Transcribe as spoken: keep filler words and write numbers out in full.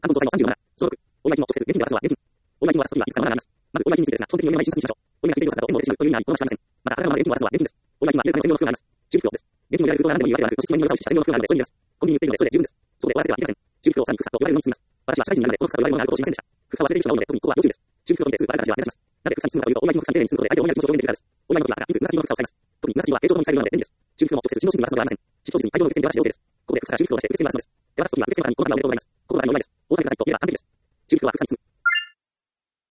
冠総裁のさんじゅうなな、所属。お祝い金も直接現金で渡すのは現金。お祝い金を渡すときはいくつかのマナーがあります。まず、お祝い金についてですが、基本的にお祝い金に進出しましょう。お祝いが制定をさせたと縁をできるという意味には一個の違いません。また、あからさまで現金を渡すのは現金です。お祝い金は入れ替えの専用の服があります。中服用です。現金を入れられる封筒は何でもいいわけではなく、組織の意味を示した専用の服があるので、それに入れます。コンビニに売っているので、それで十分です。そこで終わらせてはいけません。中服用をさらに服さと言われるのに進みます。私は社会人になるので、この服さと言われるものがあることを知りませんでした。服さは忘れている人が多いので、特にここは要注意です。中服用を見てスーパーである形は目立ちます。なぜ服さに進むかというと、お祝い金の服さに丁寧に進むことで相手をお祝い気持ちを表現できるからです。お祝いの時は赤、ピンク、紫色の服さを使います。特に紫色は平常のみ使えるので便利です。中服用も直接うちの新聞に渡すのではありません。出張時に大量の受付に渡して OK です。ここで服さから中服用を出して受付に渡すのです。で渡す時は受付の方にこのカードを入れると思います。このカードはお祝いです。お納めくださいと言えば完璧です。中服用は服さに進む。